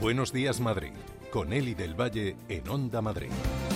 Buenos días, Madrid, con Eli del Valle en Onda Madrid.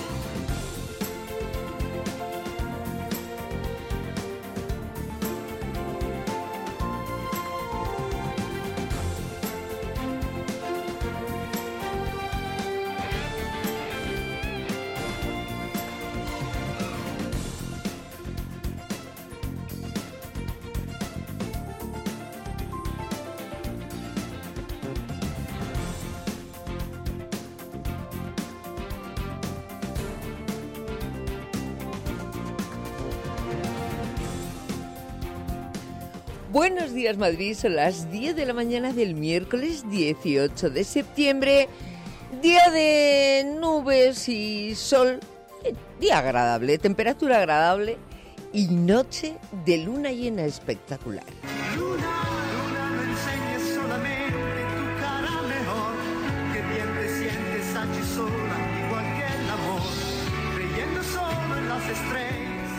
Buenos días, Madrid, son las 10 de la mañana del miércoles 18 de septiembre, día de nubes y sol, día agradable, temperatura agradable y noche de luna llena espectacular. Luna, no enseñes solamente tu cara mejor, que bien te sientes allí sola, igual que el amor, creyendo solo en las estrellas.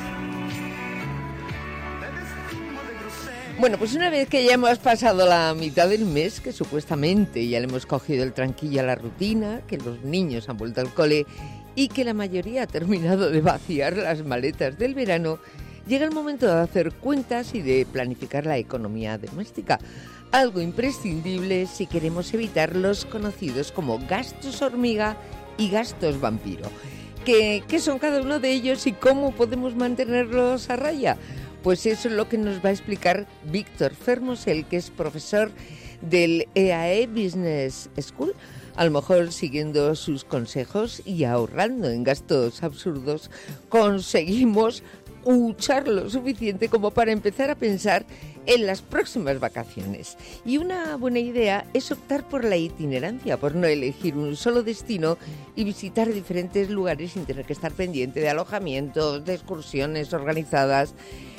Bueno, pues una vez que ya hemos pasado la mitad del mes, que supuestamente ya le hemos cogido el tranquillo a la rutina, que los niños han vuelto al cole y que la mayoría ha terminado de vaciar las maletas del verano, llega el momento de hacer cuentas y de planificar la economía doméstica, algo imprescindible si queremos evitar los conocidos como gastos hormiga y gastos vampiro. ¿Qué son cada uno de ellos y cómo podemos mantenerlos a raya? Pues eso es lo que nos va a explicar Víctor Fermosel, que es profesor del EAE Business School. A lo mejor siguiendo sus consejos y ahorrando en gastos absurdos, conseguimos huchar lo suficiente como para empezar a pensar en las próximas vacaciones. Y una buena idea es optar por la itinerancia, por no elegir un solo destino y visitar diferentes lugares sin tener que estar pendiente de alojamientos, de excursiones organizadas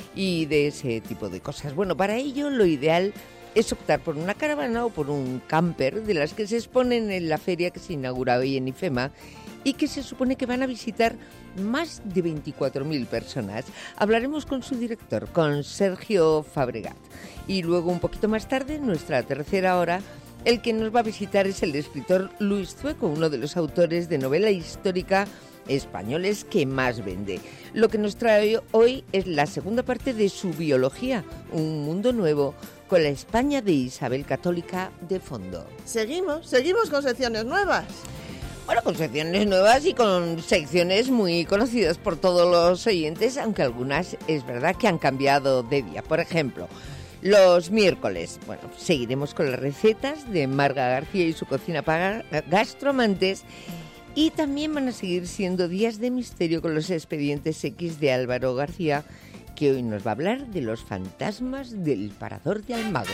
y de ese tipo de cosas. Bueno, para ello lo ideal es optar por una caravana o por un camper de las que se exponen en la feria que se inaugura hoy en IFEMA y que se supone que van a visitar más de 24.000 personas. Hablaremos con su director, con Sergio Fabregat. Y luego, un poquito más tarde, en nuestra tercera hora, el que nos va a visitar es el escritor Luis Zueco, uno de los autores de novela histórica españoles que más vende. Lo que nos trae hoy es la segunda parte de su biología, Un mundo nuevo, con la España de Isabel Católica de fondo. Seguimos con secciones nuevas. Bueno, con secciones nuevas y con secciones muy conocidas por todos los oyentes, aunque algunas es verdad que han cambiado de día. Por ejemplo, los miércoles, bueno, seguiremos con las recetas de Marga García y su cocina para gastroamantes. Y también van a seguir siendo días de misterio con los expedientes X de Álvaro García, que hoy nos va a hablar de los fantasmas del Parador de Almagro.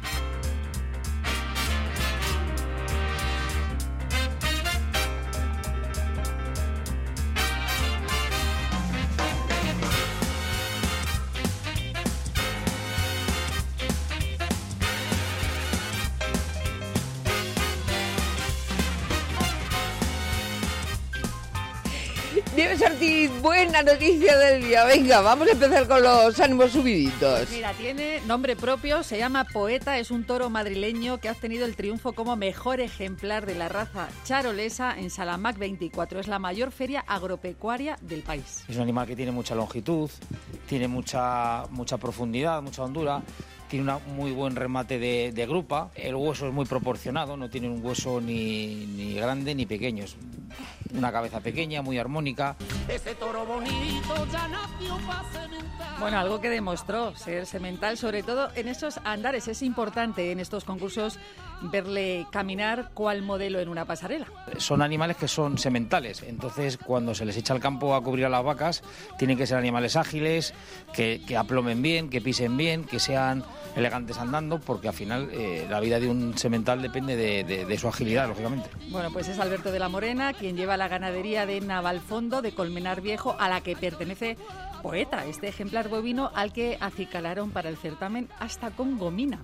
Nieves Ortiz, buena noticia del día. Venga, vamos a empezar con los ánimos subiditos. Mira, tiene nombre propio, se llama Poeta, es un toro madrileño que ha obtenido el triunfo como mejor ejemplar de la raza charolesa en Salamac 24. Es la mayor feria agropecuaria del país. Es un animal que tiene mucha longitud, tiene mucha profundidad, mucha hondura. Tiene un muy buen remate de grupa. El hueso es muy proporcionado, no tiene un hueso ni grande ni pequeño. Es una cabeza pequeña, muy armónica. Ese toro bonito ya nació para cementar. Bueno, algo que demostró ser semental, sobre todo en esos andares. Es importante en estos concursos verle caminar cual modelo en una pasarela. Son animales que son sementales, entonces cuando se les echa al campo a cubrir a las vacas, tienen que ser animales ágiles, que aplomen bien, que pisen bien, que sean elegantes andando, porque al final la vida de un semental depende de su agilidad, lógicamente. Bueno, pues es Alberto de la Morena quien lleva la ganadería de Navalfondo de Colmenar Viejo, a la que pertenece Poeta, este ejemplar bovino al que acicalaron para el certamen hasta con gomina.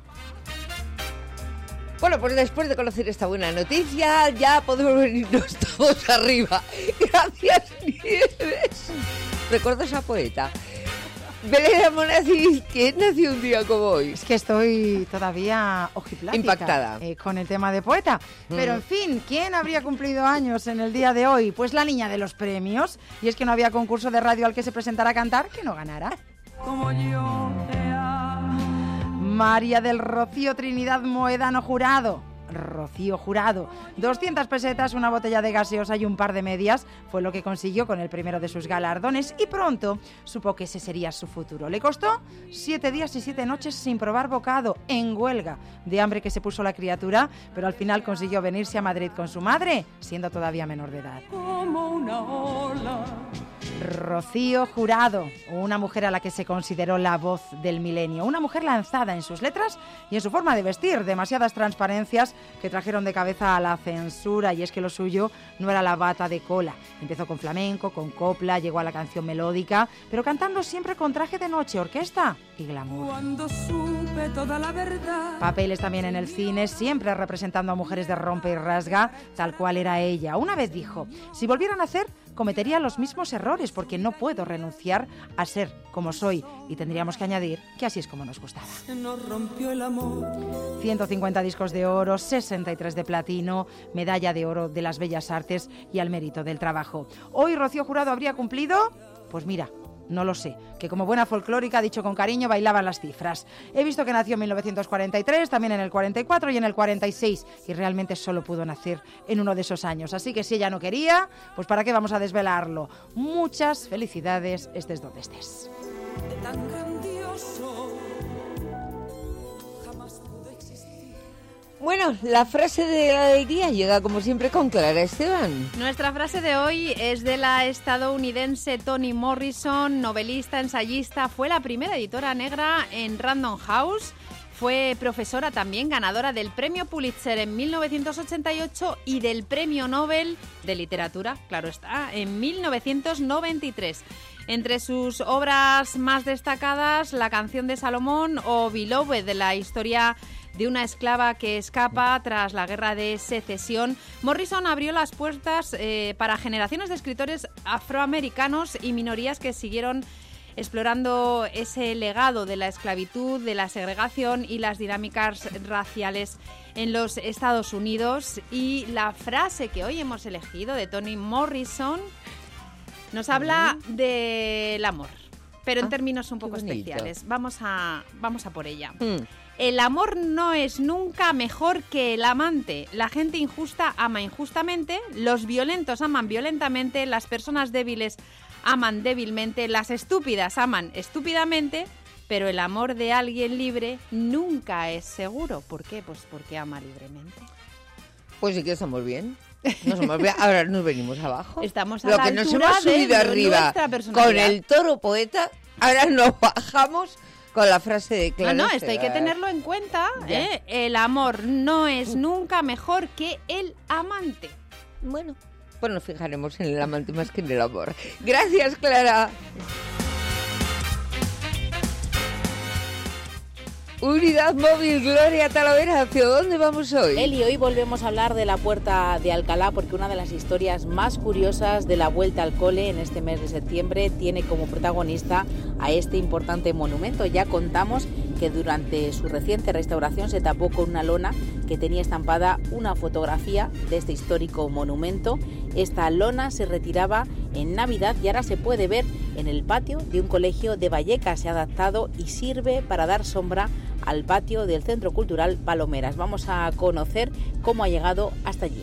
Bueno, pues después de conocer esta buena noticia, ya podemos venirnos todos arriba. Gracias, Nieves. ¿Recuerdas a Poeta? Belén Amonacid, ¿quién nació un día como hoy? Es que estoy todavía ojiplática. Impactada. Con el tema de poeta. Pero en fin, ¿quién habría cumplido años en el día de hoy? Pues la niña de los premios. Y es que no había concurso de radio al que se presentara a cantar que no ganara. Como yo te amo. María del Rocío Trinidad Moedano Jurado. Rocío Jurado. 200 pesetas, una botella de gaseosa y un par de medias fue lo que consiguió con el primero de sus galardones y pronto supo que ese sería su futuro. Le costó 7 días y 7 noches sin probar bocado, en huelga de hambre que se puso la criatura, pero al final consiguió venirse a Madrid con su madre, siendo todavía menor de edad. Como una ola. Rocío Jurado, una mujer a la que se consideró la voz del milenio, una mujer lanzada en sus letras y en su forma de vestir, demasiadas transparencias que trajeron de cabeza a la censura, y es que lo suyo no era la bata de cola. Empezó con flamenco, con copla, llegó a la canción melódica, pero cantando siempre con traje de noche, orquesta y glamour. Cuando supe toda la verdad. Papeles también en el cine, siempre representando a mujeres de rompe y rasga, tal cual era ella. Una vez dijo, si volvieran a hacer, cometería los mismos errores porque no puedo renunciar a ser como soy, y tendríamos que añadir que así es como nos gustaba. Nos rompió el amor. 150 discos de oro, 63 de platino, medalla de oro de las Bellas Artes y al mérito del trabajo. ¿Hoy Rocío Jurado habría cumplido? Pues mira, no lo sé, que como buena folclórica, dicho con cariño, bailaban las cifras. He visto que nació en 1943, también en el 44 y en el 46, y realmente solo pudo nacer en uno de esos años. Así que si ella no quería, pues ¿para qué vamos a desvelarlo? Muchas felicidades, estés donde estés. Tan grandioso. Jamás pudo existir. Bueno, la frase de la alegría llega como siempre con Clara Esteban. Nuestra frase de hoy es de la estadounidense Toni Morrison, novelista, ensayista. Fue la primera editora negra en Random House. Fue profesora también, ganadora del Premio Pulitzer en 1988 y del Premio Nobel de Literatura, claro está, en 1993. Entre sus obras más destacadas, La canción de Salomón o Beloved, de la historia de una esclava que escapa tras la guerra de secesión. Morrison abrió las puertas para generaciones de escritores afroamericanos y minorías que siguieron explorando ese legado de la esclavitud, de la segregación y las dinámicas raciales en los Estados Unidos. Y la frase que hoy hemos elegido de Toni Morrison nos habla del amor, pero en términos un poco especiales. Vamos a por ella. El amor no es nunca mejor que el amante. La gente injusta ama injustamente, los violentos aman violentamente, las personas débiles aman débilmente, las estúpidas aman estúpidamente, pero el amor de alguien libre nunca es seguro. ¿Por qué? Pues porque ama libremente. Pues sí que estamos bien. Ahora nos venimos abajo. Estamos a Lo la que nos altura hemos subido de arriba nuestra personalidad. con el toro poeta, ahora nos bajamos con la frase de Clara. No, esto hay que tenerlo en cuenta. El amor no es nunca mejor que el amante. Bueno, pues nos fijaremos en el amante más que en el amor. Gracias, Clara. Unidad Móvil, Gloria Talavera, ¿hacia dónde vamos hoy? Eli, hoy volvemos a hablar de la Puerta de Alcalá porque una de las historias más curiosas de la vuelta al cole en este mes de septiembre tiene como protagonista a este importante monumento. Ya contamos que durante su reciente restauración se tapó con una lona que tenía estampada una fotografía de este histórico monumento. Esta lona se retiraba en Navidad y ahora se puede ver en el patio de un colegio de Vallecas. Se ha adaptado y sirve para dar sombra al patio del Centro Cultural Palomeras. Vamos a conocer cómo ha llegado hasta allí.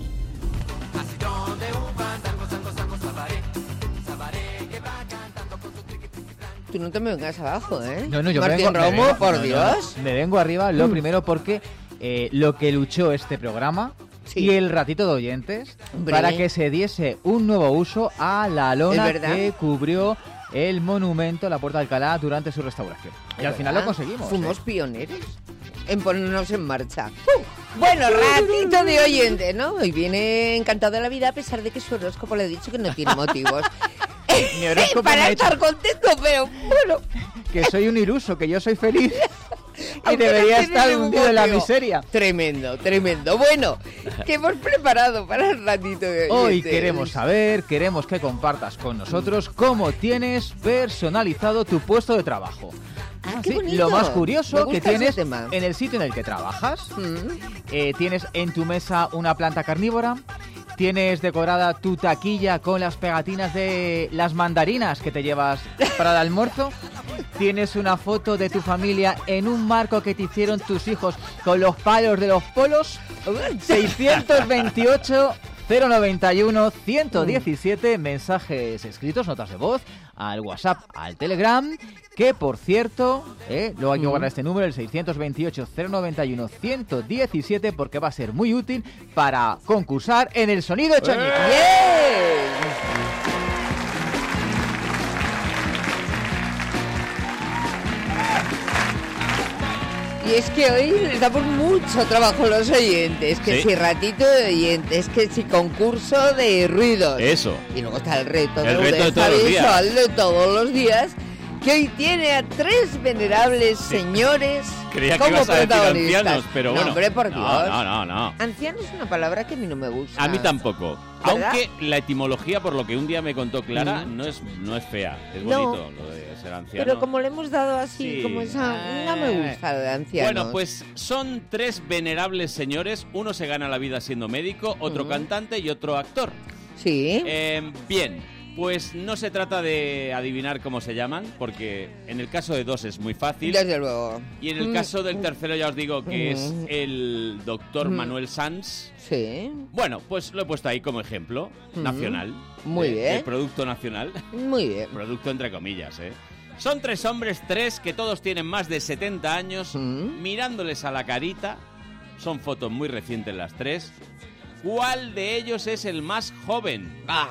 Tú no te me vengas abajo, ¿eh? No, yo Martín Romo, por Dios. Me vengo arriba, lo primero porque lo que luchó este programa y el ratito de oyentes para que se diese un nuevo uso a la lona que cubrió el monumento, la Puerta de Alcalá, durante su restauración. Y al final lo conseguimos. Fuimos pioneros en ponernos en marcha. Bueno, ratito de oyente, ¿no? Hoy viene encantado de la vida a pesar de que su horóscopo le ha dicho que no tiene motivos. Mi horóscopo para estar contento, pero bueno. Que soy un iluso, que yo soy feliz. Y debería estar hundido en la miseria. Tremendo, tremendo. Bueno, ¿qué hemos preparado para el ratito de hoy? Hoy queremos que compartas con nosotros cómo tienes personalizado tu puesto de trabajo. Qué bonito. Lo más curioso que tienes en el sitio en el que trabajas. Tienes en tu mesa una planta carnívora. Tienes decorada tu taquilla con las pegatinas de las mandarinas que te llevas para el almuerzo. Tienes una foto de tu familia en un marco que te hicieron tus hijos con los palos de los polos. 628 091 117 mensajes escritos, notas de voz, al WhatsApp, al Telegram, que por cierto, luego hay que guardar este número, el 628 091 117, porque va a ser muy útil para concursar en el Sonido Choñique. Y es que hoy les damos mucho trabajo a los oyentes, que si ratito de oyentes, que si concurso de ruidos. Eso. Y luego está el reto de todos los días, que hoy tiene a 3 venerables señores Creía como que ibas a decir protagonistas. ancianos, pero bueno. No, hombre, por Dios. No. Anciano es una palabra que a mí no me gusta. A mí tampoco. ¿Verdad? Aunque la etimología, por lo que un día me contó Clara, no es fea. Es bonito lo de ser anciano. Pero como le hemos dado así, como esa... No me gusta lo de ancianos. Bueno, pues son 3 venerables señores. Uno se gana la vida siendo médico, otro cantante y otro actor. Sí. Bien. Pues no se trata de adivinar cómo se llaman, porque en el caso de 2 es muy fácil. Desde luego. Y en el caso del tercero ya os digo que es el doctor Manuel Sanz. Sí. Bueno, pues lo he puesto ahí como ejemplo nacional. Muy bien. De producto nacional. Muy bien. Producto entre comillas, ¿eh? Son 3 hombres, 3 que todos tienen más de 70 años, mirándoles a la carita. Son fotos muy recientes las 3. ¿Cuál de ellos es el más joven?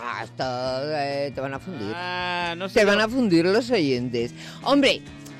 Esto te van a fundir. No sé. Te van a fundir los oyentes. Hombre,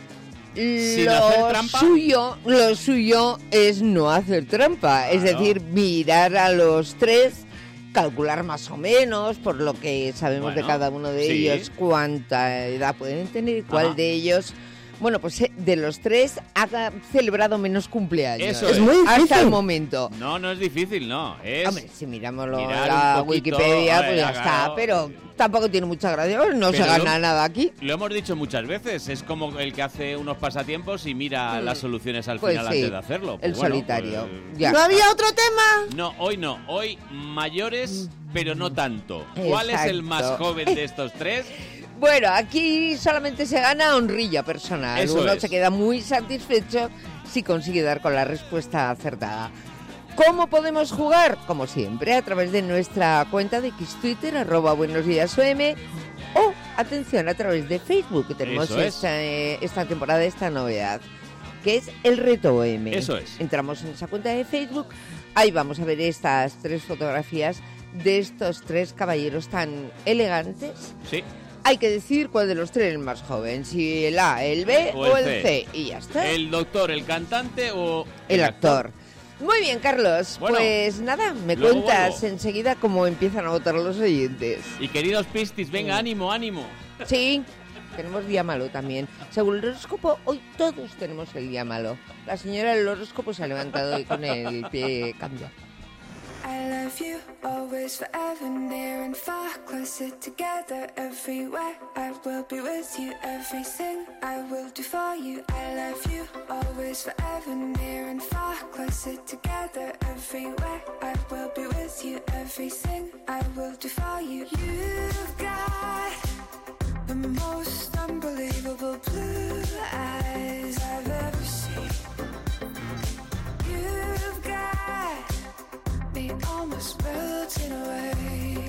¿Sin hacer trampa? Lo suyo es no hacer trampa. Claro. Es decir, mirar a los 3, calcular más o menos, por lo que sabemos de cada uno de ellos, cuánta edad pueden tener y cuál de ellos... Bueno, pues de los 3 ha celebrado menos cumpleaños. Eso es muy difícil. Hasta el momento. No es difícil, no. Es Hombre, si miramos la Wikipedia, pues ya está, pero tampoco tiene mucha gracia, no se gana nada aquí. Lo hemos dicho muchas veces, es como el que hace unos pasatiempos y mira las soluciones al final sí, antes de hacerlo. Pues el solitario. ¿No había otro tema? No, hoy mayores, pero no tanto. ¿Cuál es el más joven de estos 3? Bueno, aquí solamente se gana honrilla personal. Uno se queda muy satisfecho si consigue dar con la respuesta acertada. ¿Cómo podemos jugar? Como siempre, a través de nuestra cuenta de Xtwitter, @buenosdiasom, o, atención, a través de Facebook, que tenemos esta temporada, esta novedad, que es el Reto OM. Eso es. Entramos en esa cuenta de Facebook, ahí vamos a ver estas 3 fotografías de estos 3 caballeros tan elegantes. Sí. Hay que decir cuál de los 3 es el más joven, si el A, el B o el C. Y ya está. ¿El doctor, el cantante o el actor? Muy bien, Carlos. Bueno, pues nada, me cuentas enseguida cómo empiezan a votar los oyentes. Y queridos pistis, venga, ánimo. Sí, tenemos día malo también. Según el horóscopo, hoy todos tenemos el día malo. La señora del horóscopo se ha levantado hoy con el pie cambiado. I love you always, forever, near and far, closer together everywhere. I will be with you, everything I will do for you. I love you always, forever, near and far, closer together everywhere. I will be with you, everything I will do for you. You've got the most unbelievable blue eyes I've ever seen. You've got me almost melting away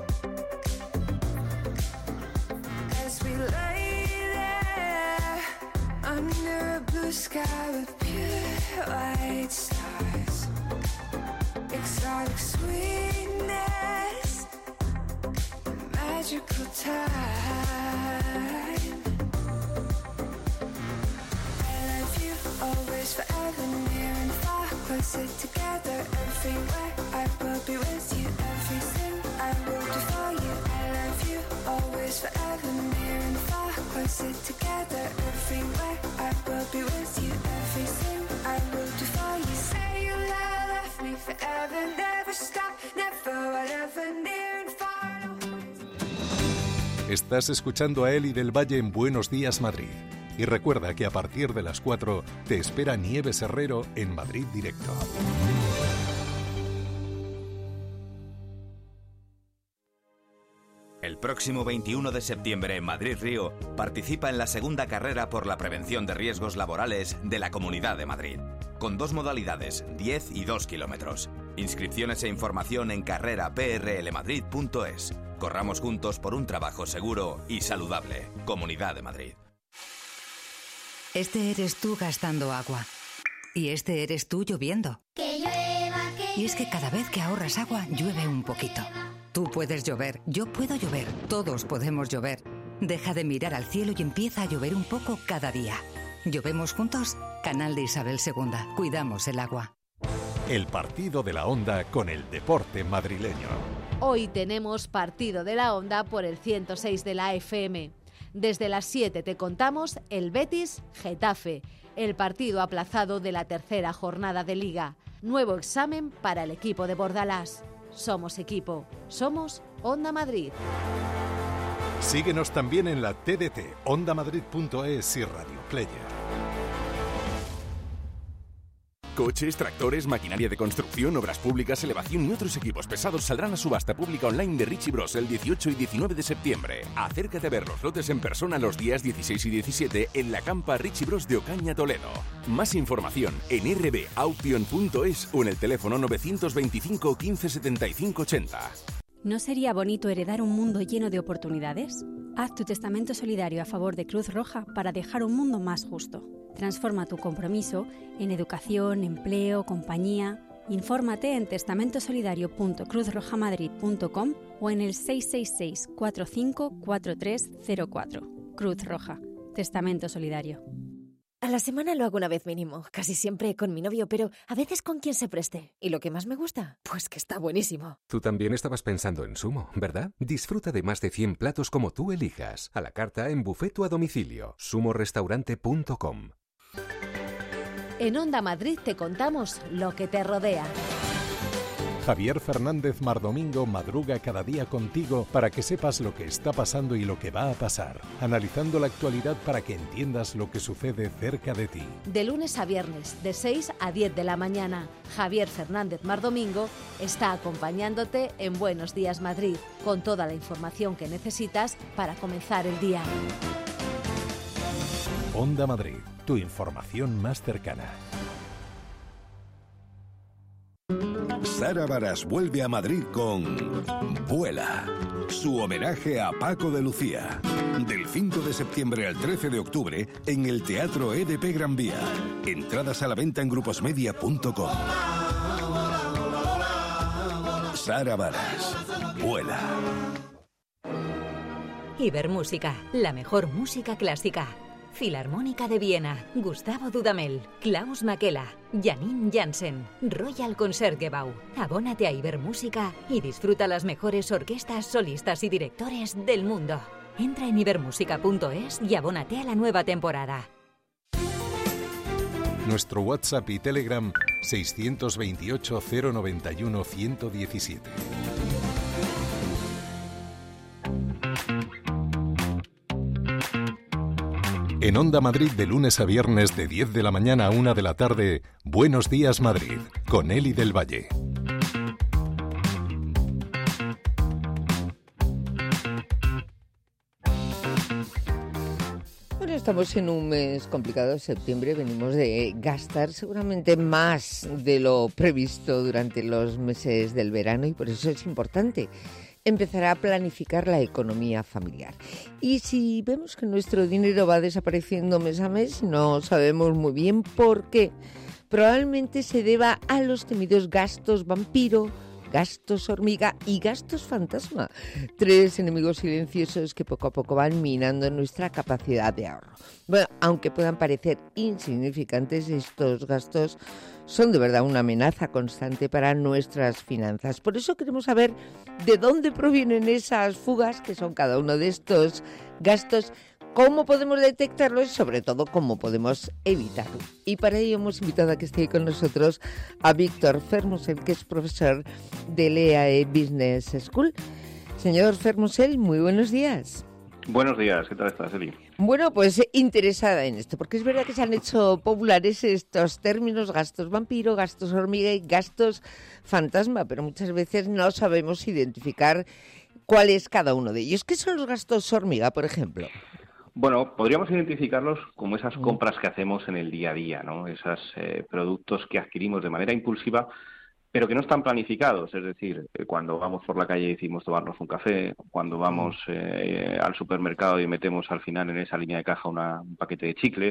as we lay there under a blue sky with pure white stars. Exotic sweetness, magical time. I love you always, forever, near and far, closer together everywhere. I will be with you, everything I will do for you. I love you you always, forever, near and far, closer together, everywhere. I will be with you, everything I will do for you. Say you'll love me forever, never stop, never, whatever, near and far. Estás escuchando a Eli del Valle en Buenos Días Madrid. Y recuerda que a partir de las 4 te espera Nieves Herrero en Madrid Directo. El próximo 21 de septiembre en Madrid-Río participa en la segunda carrera por la prevención de riesgos laborales de la Comunidad de Madrid, con 2 modalidades, 10 y 2 kilómetros. Inscripciones e información en carreraprlmadrid.es. Corramos juntos por un trabajo seguro y saludable. Comunidad de Madrid. Este eres tú gastando agua. Y este eres tú lloviendo. Que llueva, que Y es que cada vez que ahorras agua, llueve un poquito. Tú puedes llover, yo puedo llover, todos podemos llover. Deja de mirar al cielo y empieza a llover un poco cada día. ¿Llovemos juntos? Canal de Isabel II. Cuidamos el agua. El partido de la Onda con el deporte madrileño. Hoy tenemos partido de la Onda por el 106 de la FM. Desde las 7 te contamos el Betis-Getafe, el partido aplazado de la tercera jornada de Liga. Nuevo examen para el equipo de Bordalás. Somos equipo, somos Onda Madrid. Síguenos también en la TDT, ondamadrid.es y Radio Player. Coches, tractores, maquinaria de construcción, obras públicas, elevación y otros equipos pesados saldrán a subasta pública online de Richie Bros el 18 y 19 de septiembre. Acércate a ver los lotes en persona los días 16 y 17 en la campa Richie Bros de Ocaña, Toledo. Más información en rbauction.es o en el teléfono 925 15 75 80. ¿No sería bonito heredar un mundo lleno de oportunidades? Haz tu testamento solidario a favor de Cruz Roja para dejar un mundo más justo. Transforma tu compromiso en educación, empleo, compañía. Infórmate en testamentosolidario.cruzrojamadrid.com o en el 666 45 4304. Cruz Roja. Testamento Solidario. A la semana lo hago una vez mínimo, casi siempre con mi novio, pero a veces con quien se preste. ¿Y lo que más me gusta? Pues que está buenísimo. Tú también estabas pensando en Sumo, ¿verdad? Disfruta de más de 100 platos como tú elijas, a la carta, en buffet o a domicilio. sumorestaurante.com. En Onda Madrid te contamos lo que te rodea. Javier Fernández Mardomingo madruga cada día contigo para que sepas lo que está pasando y lo que va a pasar, analizando la actualidad para que entiendas lo que sucede cerca de ti. De lunes a viernes, de 6 a 10 de la mañana, Javier Fernández Mardomingo está acompañándote en Buenos Días Madrid, con toda la información que necesitas para comenzar el día. Onda Madrid, tu información más cercana. Sara Varas vuelve a Madrid con Vuela, su homenaje a Paco de Lucía. Del 5 de septiembre al 13 de octubre en el Teatro EDP Gran Vía. Entradas a la venta en gruposmedia.com. Sara Varas, Vuela. Ibermúsica, la mejor música clásica. Filarmónica de Viena, Gustavo Dudamel, Klaus Makela, Janine Jansen, Royal Concertgebouw. Abónate a Ibermúsica y disfruta las mejores orquestas, solistas y directores del mundo. Entra en ibermusica.es y abónate a la nueva temporada. Nuestro WhatsApp y Telegram 628 091 117. En Onda Madrid de lunes a viernes de 10 de la mañana a 1 de la tarde, Buenos Días Madrid, con Eli del Valle. Bueno, estamos en un mes complicado, septiembre, venimos de gastar seguramente más de lo previsto durante los meses del verano y por eso es importante empezar a planificar la economía familiar. Y si vemos que nuestro dinero va desapareciendo mes a mes, no sabemos muy bien por qué. Probablemente se deba a los temidos gastos vampiro gastos hormiga y gastos fantasma. 3 enemigos silenciosos que poco a poco van minando nuestra capacidad de ahorro. Bueno, aunque puedan parecer insignificantes, estos gastos son de verdad una amenaza constante para nuestras finanzas. Por eso queremos saber de dónde provienen esas fugas, que son cada uno de estos gastos, cómo podemos detectarlos y sobre todo cómo podemos evitarlo. Y para ello hemos invitado a que esté con nosotros a Víctor Fermosel, que es profesor de l'EAE Business School. Señor Fermosel, muy buenos días. Buenos días, ¿qué tal estás, Eli? Bueno, pues interesada en esto, porque es verdad que se han hecho populares estos términos, gastos vampiro, gastos hormiga y gastos fantasma, pero muchas veces no sabemos identificar cuál es cada uno de ellos. ¿Qué son los gastos hormiga, por ejemplo? Bueno, podríamos identificarlos como esas compras que hacemos en el día a día, ¿no? Esos productos que adquirimos de manera impulsiva, pero que no están planificados, es decir, cuando vamos por la calle y decimos tomarnos un café, cuando vamos al supermercado y metemos al final en esa línea de caja un paquete de chicles,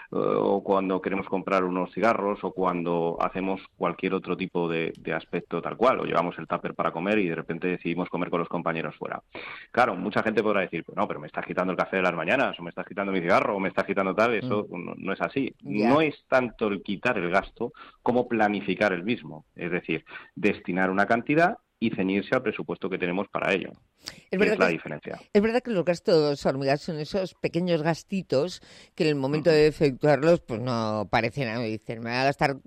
o cuando queremos comprar unos cigarros, o cuando hacemos cualquier otro tipo de aspecto tal cual, o llevamos el tupper para comer y de repente decidimos comer con los compañeros fuera. Claro, mucha gente podrá decir, pues no, pero me estás quitando el café de las mañanas, o me estás quitando mi cigarro, o me estás quitando tal, eso no es así. Yeah. No es tanto el quitar el gasto como planificar el mismo, es decir, destinar una cantidad y ceñirse al presupuesto que tenemos para ello. Es la diferencia. Es verdad que los gastos hormigas son esos pequeños gastitos que en el momento de efectuarlos pues no parecen nada. Dicen, me voy a gastar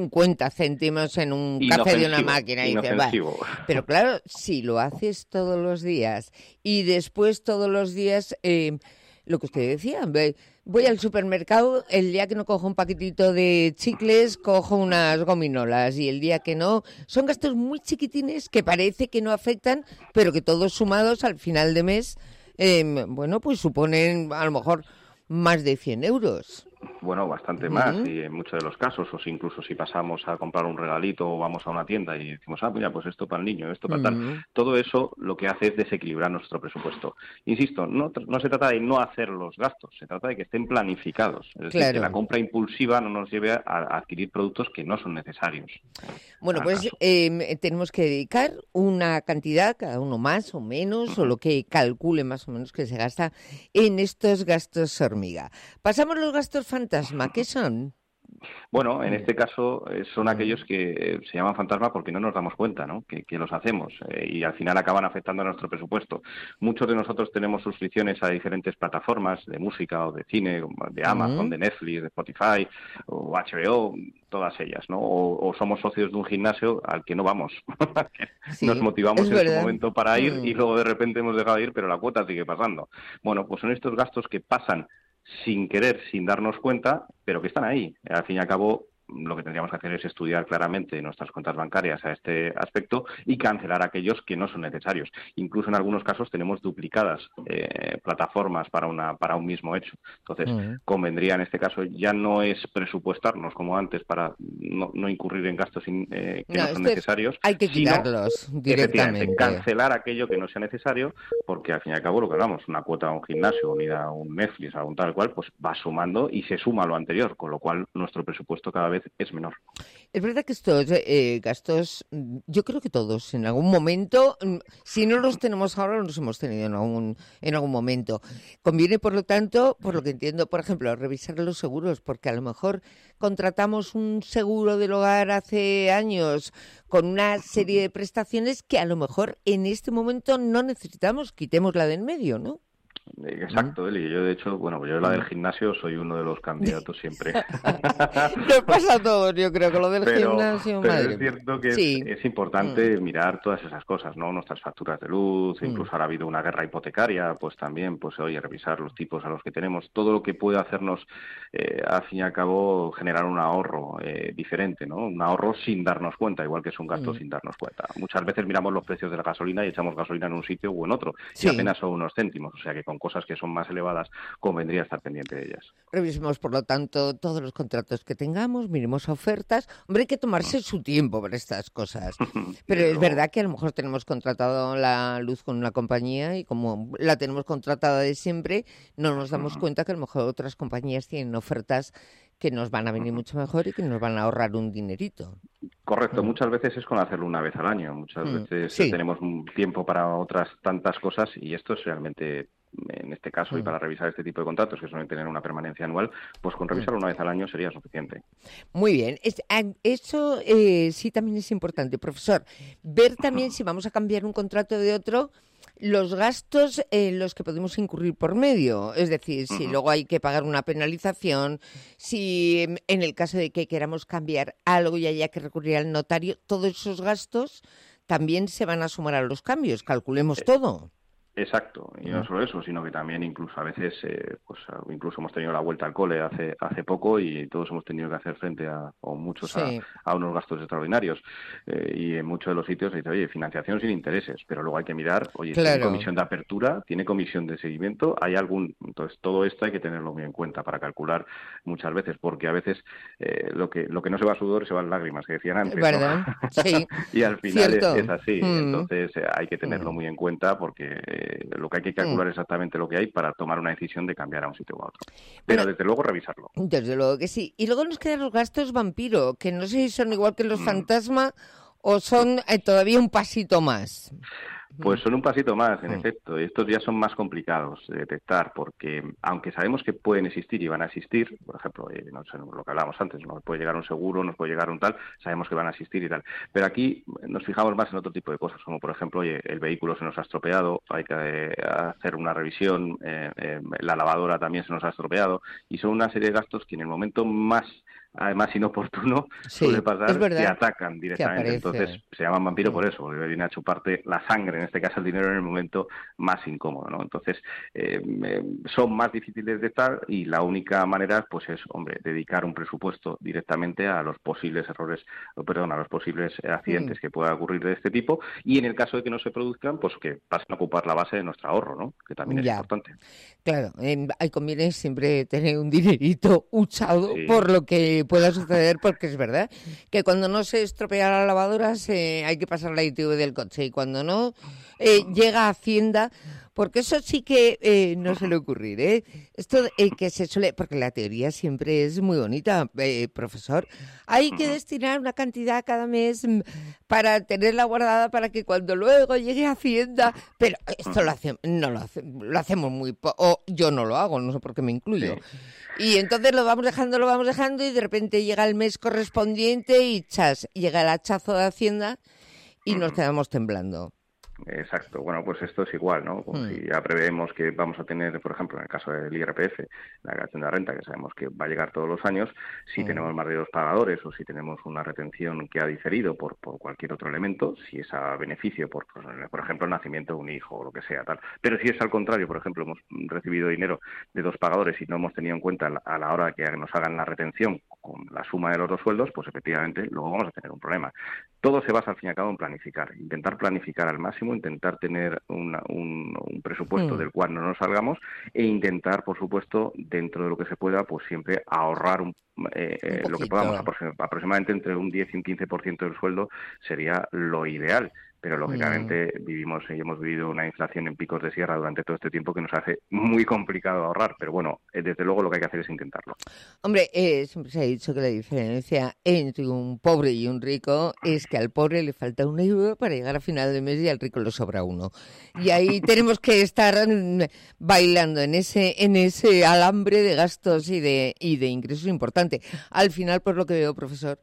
50 céntimos en un café de una máquina. Y dicen, pero claro, si lo haces todos los días y después todos los días, lo que usted decía, voy al supermercado, el día que no cojo un paquetito de chicles, cojo unas gominolas, y el día que no, son gastos muy chiquitines que parece que no afectan, pero que todos sumados al final de mes, bueno, pues suponen a lo mejor más de 100 euros. Bueno, bastante más, y en muchos de los casos, o si incluso si pasamos a comprar un regalito o vamos a una tienda y decimos, mira, pues esto para el niño, esto para tal. Todo eso lo que hace es desequilibrar nuestro presupuesto. Insisto, no se trata de no hacer los gastos, se trata de que estén planificados. Es decir, que la compra impulsiva no nos lleve a adquirir productos que no son necesarios. Bueno, pues tenemos que dedicar una cantidad, cada uno más o menos, o lo que calcule más o menos que se gasta en estos gastos hormiga. Pasamos los gastos fantasma, ¿qué son? Bueno, en este caso son aquellos que se llaman fantasma porque no nos damos cuenta, ¿no? Que los hacemos y al final acaban afectando a nuestro presupuesto. Muchos de nosotros tenemos suscripciones a diferentes plataformas de música o de cine, de Amazon, de Netflix, de Spotify o HBO, todas ellas, ¿no? O somos socios de un gimnasio al que no vamos. Nos motivamos en su momento para ir y luego de repente hemos dejado de ir, pero la cuota sigue pasando. Bueno, pues son estos gastos que pasan sin querer, sin darnos cuenta, pero que están ahí. Al fin y al cabo, lo que tendríamos que hacer es estudiar claramente nuestras cuentas bancarias a este aspecto y cancelar aquellos que no son necesarios. Incluso en algunos casos tenemos duplicadas plataformas para un mismo hecho. Entonces, convendría en este caso ya no es presupuestarnos como antes para no incurrir en gastos que no son necesarios. Hay que quitarlos directamente. Cancelar aquello que no sea necesario, porque al fin y al cabo lo que hablamos, una cuota a un gimnasio, unida a un Netflix, a un tal cual, pues va sumando y se suma a lo anterior, con lo cual nuestro presupuesto cada vez es menor. Es verdad que estos gastos, yo creo que todos en algún momento, si no los tenemos ahora, los hemos tenido en algún momento. Conviene, por lo tanto, por lo que entiendo, por ejemplo, revisar los seguros, porque a lo mejor contratamos un seguro del hogar hace años con una serie de prestaciones que a lo mejor en este momento no necesitamos, quitémosla de en medio, ¿no? Exacto, Eli. Yo, de hecho, yo la del gimnasio soy uno de los candidatos siempre. Nos pasa a todos, yo creo, con lo del gimnasio. Pero es cierto que es importante mirar todas esas cosas, ¿no? Nuestras facturas de luz, incluso ahora ha habido una guerra hipotecaria, pues también, revisar los tipos a los que tenemos, todo lo que puede hacernos, al fin y al cabo, generar un ahorro diferente, ¿no? Un ahorro sin darnos cuenta, igual que es un gasto sin darnos cuenta. Muchas veces miramos los precios de la gasolina y echamos gasolina en un sitio u en otro, y apenas son unos céntimos, o sea que con son cosas que son más elevadas, convendría estar pendiente de ellas. Revisemos, por lo tanto, todos los contratos que tengamos, miremos ofertas. Hombre, hay que tomarse su tiempo para estas cosas. Pero es verdad que a lo mejor tenemos contratado la luz con una compañía y como la tenemos contratada de siempre, no nos damos cuenta que a lo mejor otras compañías tienen ofertas que nos van a venir mucho mejor y que nos van a ahorrar un dinerito. Correcto, muchas veces es con hacerlo una vez al año, muchas veces tenemos un tiempo para otras tantas cosas y esto es realmente, en este caso, y para revisar este tipo de contratos que suelen tener una permanencia anual, pues con revisarlo una vez al año sería suficiente. Muy bien, eso sí también es importante, profesor, ver también si vamos a cambiar un contrato de otro, los gastos en los que podemos incurrir por medio, es decir, si luego hay que pagar una penalización, si en el caso de que queramos cambiar algo y haya que recurrir al notario, todos esos gastos también se van a sumar a los cambios, calculemos todo. Exacto, y no solo eso, sino que también incluso a veces, pues incluso hemos tenido la vuelta al cole hace poco y todos hemos tenido que hacer frente a unos gastos extraordinarios. Y en muchos de los sitios se dice, oye, financiación sin intereses, pero luego hay que mirar, oye, ¿tiene comisión de apertura? ¿Tiene comisión de seguimiento? ¿Hay algún? Entonces todo esto hay que tenerlo muy en cuenta para calcular muchas veces, porque a veces lo que no se va a sudor se va en lágrimas, que decían antes. ¿Verdad? ¿No? Sí. Y al final es así, entonces hay que tenerlo muy en cuenta porque lo que hay que calcular exactamente lo que hay para tomar una decisión de cambiar a un sitio u otro. Pero desde luego revisarlo. Desde luego que sí. Y luego nos quedan los gastos vampiro, que no sé si son igual que los fantasma o son todavía un pasito más. Pues son un pasito más, en efecto. Estos ya son más complicados de detectar porque, aunque sabemos que pueden existir y van a existir, por ejemplo, no sé, lo que hablábamos antes, nos puede llegar un seguro, nos puede llegar un tal, sabemos que van a existir y tal. Pero aquí nos fijamos más en otro tipo de cosas, como por ejemplo, oye, el vehículo se nos ha estropeado, hay que hacer una revisión, la lavadora también se nos ha estropeado, y son una serie de gastos que en el momento más además inoportuno suele pasar que atacan directamente. Entonces se llaman vampiro por eso, porque viene a chuparte la sangre, en este caso el dinero, en el momento más incómodo, ¿no? Entonces son más difíciles de estar y la única manera pues es, hombre, dedicar un presupuesto directamente a los posibles a los posibles accidentes que puedan ocurrir de este tipo, y en el caso de que no se produzcan, pues que pasen a ocupar la base de nuestro ahorro, ¿no? Que también es importante. Claro, conviene siempre tener un dinerito huchado por lo que pueda suceder, porque es verdad que cuando no se estropea la lavadora hay que pasar la ITV del coche, y cuando no llega a Hacienda, porque eso sí que no suele ocurrir, ¿eh? Esto que se suele, porque la teoría siempre es muy bonita, profesor. Hay que destinar una cantidad cada mes para tenerla guardada para que cuando luego llegue a Hacienda, pero esto lo hacemos muy poco, o yo no lo hago, no sé por qué me incluyo. Y entonces lo vamos dejando y de repente llega el mes correspondiente y llega el hachazo de Hacienda y nos quedamos temblando. Exacto. Bueno, pues esto es igual, ¿no? Como si ya preveemos que vamos a tener, por ejemplo, en el caso del IRPF, la declaración de la renta, que sabemos que va a llegar todos los años, si tenemos más de 2 pagadores o si tenemos una retención que ha diferido por cualquier otro elemento, si es a beneficio por ejemplo, el nacimiento de un hijo o lo que sea, tal. Pero si es al contrario, por ejemplo, hemos recibido dinero de 2 pagadores y no hemos tenido en cuenta a la hora de que nos hagan la retención con la suma de los 2 sueldos, pues efectivamente luego vamos a tener un problema. Todo se basa al fin y al cabo en planificar, intentar planificar al máximo, intentar tener un presupuesto del cual no nos salgamos e intentar, por supuesto, dentro de lo que se pueda, pues siempre ahorrar lo que podamos, aproximadamente entre un 10 y un 15% del sueldo sería lo ideal. Pero lógicamente hemos vivido una inflación en picos de sierra durante todo este tiempo que nos hace muy complicado ahorrar, pero bueno, desde luego lo que hay que hacer es intentarlo. Hombre, siempre se ha dicho que la diferencia entre un pobre y un rico es que al pobre le falta €1 para llegar a final de mes y al rico le sobra 1. Y ahí tenemos que estar bailando en ese alambre de gastos y de ingresos importante. Al final, por lo que veo, profesor,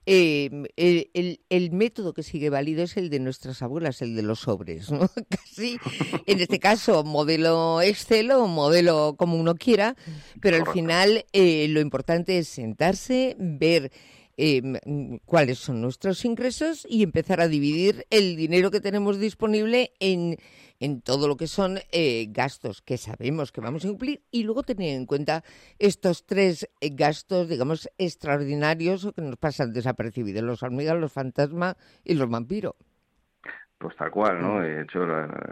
el método que sigue válido es el de nuestras abuelas, el de los sobres, ¿no? Casi, en este caso, modelo Excel o modelo como uno quiera, pero al final lo importante es sentarse, ver cuáles son nuestros ingresos y empezar a dividir el dinero que tenemos disponible en todo lo que son gastos que sabemos que vamos a cumplir, y luego tener en cuenta estos 3 gastos, digamos, extraordinarios o que nos pasan desapercibidos: los hormigas, los fantasmas y los vampiros. Pues tal cual, ¿no? De hecho,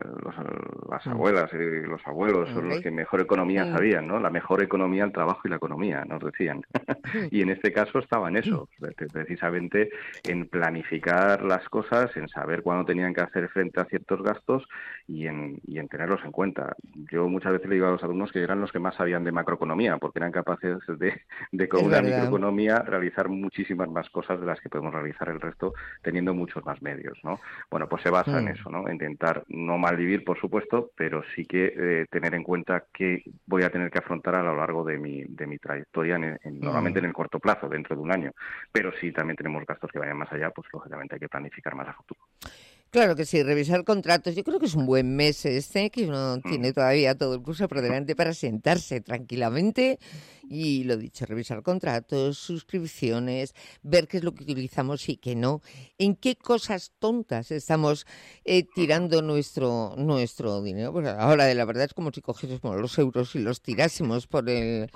las abuelas y los abuelos son los que mejor economía sabían, ¿no? La mejor economía, el trabajo y la economía, nos decían. Y en este caso estaba en eso, precisamente en planificar las cosas, en saber cuándo tenían que hacer frente a ciertos gastos y en tenerlos en cuenta. Yo muchas veces le digo a los alumnos que eran los que más sabían de macroeconomía, porque eran capaces de con una microeconomía realizar muchísimas más cosas de las que podemos realizar el resto teniendo muchos más medios, ¿no? Bueno, pues se basa en eso, ¿no? Intentar no malvivir, por supuesto, pero sí que tener en cuenta que voy a tener que afrontar a lo largo de mi trayectoria, normalmente en el corto plazo, dentro de un año. Pero si también tenemos gastos que vayan más allá, pues lógicamente hay que planificar más a futuro. Claro que sí, revisar contratos. Yo creo que es un buen mes que uno tiene todavía todo el curso por delante para sentarse tranquilamente y, lo dicho, revisar contratos, suscripciones, ver qué es lo que utilizamos y qué no, en qué cosas tontas estamos tirando nuestro dinero. Pues ahora, de la verdad, es como si cogiésemos los euros y los tirásemos por el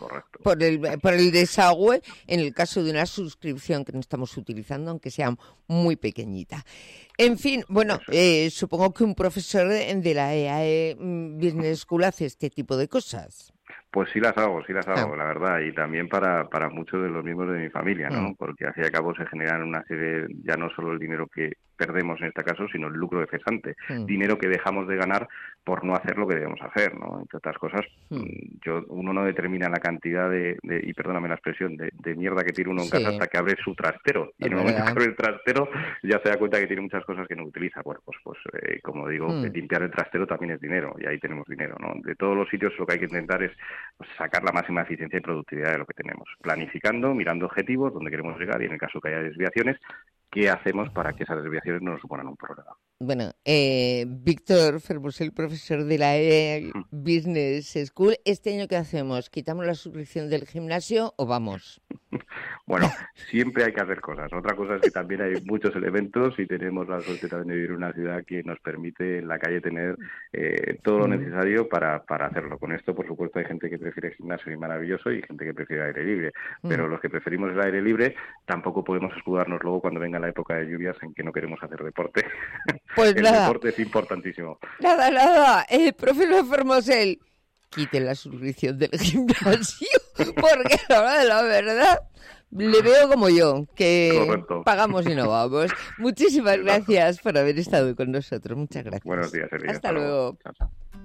desagüe, en el caso de una suscripción que no estamos utilizando, aunque sea muy pequeñita. En fin, bueno, supongo que un profesor de la EAE Business School hace este tipo de cosas. Pues sí las hago, la verdad, y también para muchos de los miembros de mi familia, ¿no? Porque al fin y al cabo se generan una serie, ya no solo el dinero que perdemos en este caso, sino el lucro cesante, dinero que dejamos de ganar por no hacer lo que debemos hacer, ¿no? Entre otras cosas, uno no determina la cantidad y perdóname la expresión, de mierda que tiene uno en casa hasta que abre su trastero, y en el momento que abre el trastero ya se da cuenta que tiene muchas cosas que no utiliza. Bueno, pues como digo, limpiar el trastero también es dinero, y ahí tenemos dinero, ¿no? De todos los sitios lo que hay que intentar es sacar la máxima eficiencia y productividad de lo que tenemos, planificando, mirando objetivos, dónde queremos llegar, y en el caso que haya desviaciones, ¿qué hacemos para que esas desviaciones no nos suponan un problema? Bueno, Víctor Fermosel, profesor de la Business School, ¿este año qué hacemos? ¿Quitamos la suscripción del gimnasio o vamos? Bueno, siempre hay que hacer cosas. Otra cosa es que también hay muchos elementos y tenemos la suerte también de vivir en una ciudad que nos permite en la calle tener todo lo necesario para hacerlo. Con esto, por supuesto, hay gente que prefiere el gimnasio y maravilloso y gente que prefiere aire libre. Pero los que preferimos el aire libre tampoco podemos escudarnos luego cuando venga la época de lluvias en que no queremos hacer deporte. Pues el deporte es importantísimo. Nada. Profesor Fermosel, quite la suscripción del gimnasio, porque la verdad le veo como yo, que pagamos y no vamos. Muchísimas gracias por haber estado con nosotros. Muchas gracias. Buenos días, Elia. Hasta luego. Chao.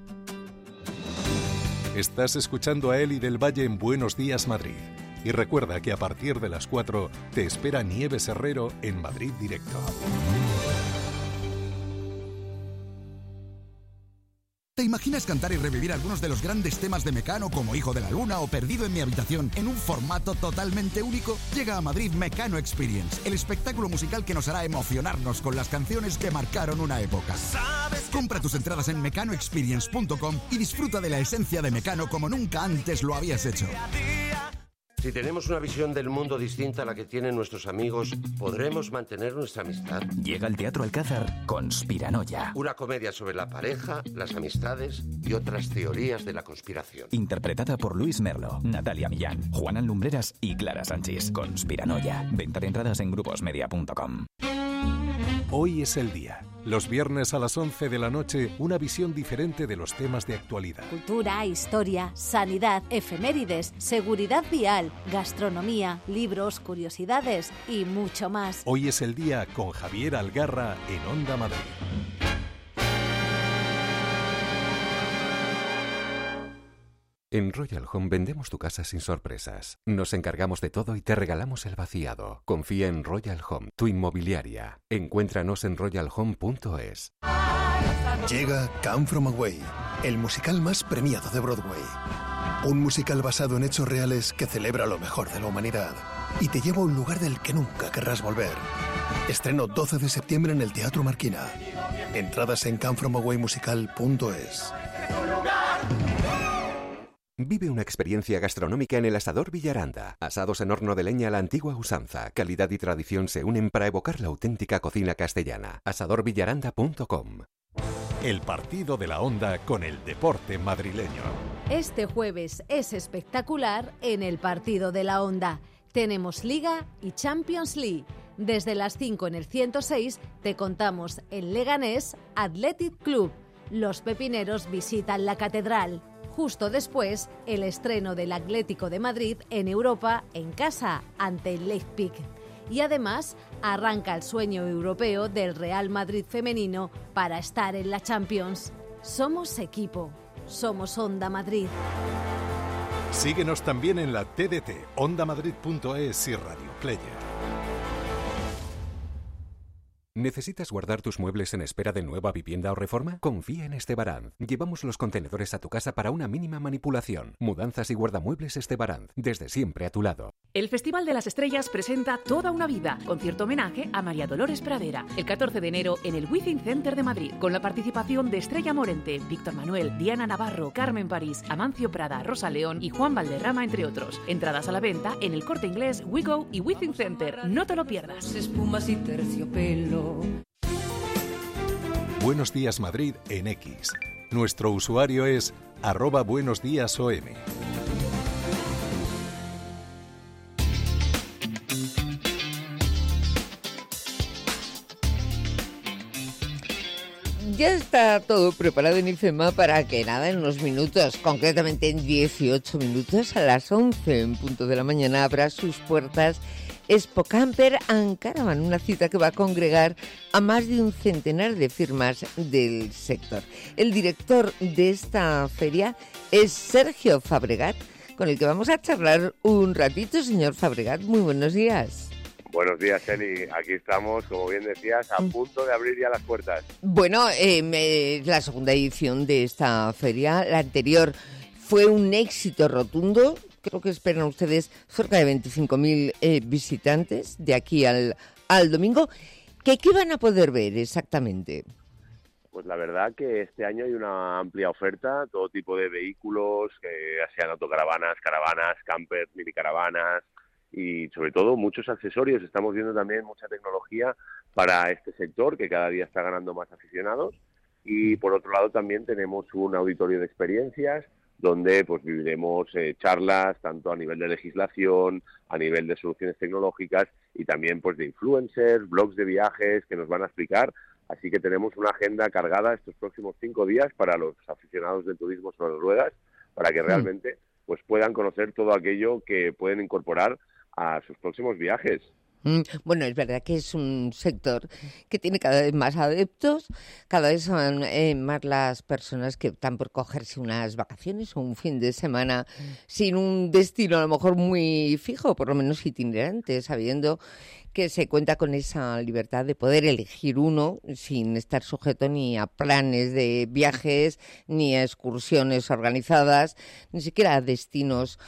Estás escuchando a Eli del Valle en Buenos Días, Madrid. Y recuerda que a partir de las 4 te espera Nieves Herrero en Madrid Directo. ¿Te imaginas cantar y revivir algunos de los grandes temas de Mecano como Hijo de la Luna o Perdido en mi habitación en un formato totalmente único? Llega a Madrid Mecano Experience, el espectáculo musical que nos hará emocionarnos con las canciones que marcaron una época. Compra tus entradas en mecanoexperience.com y disfruta de la esencia de Mecano como nunca antes lo habías hecho. Si tenemos una visión del mundo distinta a la que tienen nuestros amigos, ¿podremos mantener nuestra amistad? Llega al Teatro Alcázar Conspiranoia. Una comedia sobre la pareja, las amistades y otras teorías de la conspiración. Interpretada por Luis Merlo, Natalia Millán, Juana Lumbreras y Clara Sánchez. Conspiranoia. Venta de entradas en gruposmedia.com. Hoy es el día. Los viernes a las 11 de la noche, una visión diferente de los temas de actualidad. Cultura, historia, sanidad, efemérides, seguridad vial, gastronomía, libros, curiosidades y mucho más. Hoy es el día con Javier Algarra en Onda Madrid. En Royal Home vendemos tu casa sin sorpresas. Nos encargamos de todo y te regalamos el vaciado. Confía en Royal Home, tu inmobiliaria. Encuéntranos en royalhome.es. Llega Come From Away, el musical más premiado de Broadway. Un musical basado en hechos reales que celebra lo mejor de la humanidad y te lleva a un lugar del que nunca querrás volver. Estreno 12 de septiembre en el Teatro Marquina. Entradas en comefromawaymusical.es. Vive una experiencia gastronómica en el Asador Villaranda. Asados en horno de leña a la antigua usanza. Calidad y tradición se unen para evocar la auténtica cocina castellana. asadorvillaranda.com. El partido de la Onda con el deporte madrileño. Este jueves es espectacular en el partido de la Onda. Tenemos Liga y Champions League. Desde las 5 en el 106 te contamos el Leganés Athletic Club. Los pepineros visitan la catedral. Justo después, el estreno del Atlético de Madrid en Europa en casa ante el Leipzig. Y además, arranca el sueño europeo del Real Madrid femenino para estar en la Champions. Somos equipo. Somos Onda Madrid. Síguenos también en la TDT, ondamadrid.es y Radio Player. ¿Necesitas guardar tus muebles en espera de nueva vivienda o reforma? Confía en Estebaranz. Llevamos los contenedores a tu casa para una mínima manipulación. Mudanzas y guardamuebles Estebaranz, desde siempre a tu lado. El Festival de las Estrellas presenta Toda una vida, concierto homenaje a María Dolores Pradera, el 14 de enero en el Within Center de Madrid, con la participación de Estrella Morente, Víctor Manuel, Diana Navarro, Carmen París, Amancio Prada, Rosa León y Juan Valderrama, entre otros. Entradas a la venta en El Corte Inglés, WeGo y Within Center. No te lo pierdas. Espumas y terciopelo. Buenos Días Madrid en X. Nuestro usuario es @buenosdiasom. Ya está todo preparado en IFEMA para que nada, en unos minutos, concretamente en 18 minutos, a las 11 en punto de la mañana, abra sus puertas Expo Camper and Caravan, una cita que va a congregar a más de un centenar de firmas del sector. El director de esta feria es Sergio Fabregat, con el que vamos a charlar un ratito. Señor Fabregat, muy buenos días. Buenos días, Eli. Aquí estamos, como bien decías, a punto de abrir ya las puertas. Bueno, la segunda edición de esta feria, la anterior, fue un éxito rotundo. Creo que esperan ustedes cerca de 25.000 visitantes de aquí al domingo. ¿Qué van a poder ver exactamente? Pues la verdad que este año hay una amplia oferta, todo tipo de vehículos, ya sean autocaravanas, caravanas, campers, minicaravanas y sobre todo muchos accesorios. Estamos viendo también mucha tecnología para este sector que cada día está ganando más aficionados. Y por otro lado también tenemos un auditorio de experiencias donde pues viviremos charlas tanto a nivel de legislación, a nivel de soluciones tecnológicas y también pues de influencers, blogs de viajes que nos van a explicar. Así que tenemos una agenda cargada estos próximos 5 días para los aficionados del turismo sobre las ruedas, para que realmente pues puedan conocer todo aquello que pueden incorporar a sus próximos viajes. Bueno, es verdad que es un sector que tiene cada vez más adeptos, cada vez son más las personas que optan por cogerse unas vacaciones o un fin de semana sin un destino a lo mejor muy fijo, por lo menos itinerante, sabiendo que se cuenta con esa libertad de poder elegir uno sin estar sujeto ni a planes de viajes, ni a excursiones organizadas, ni siquiera a destinos,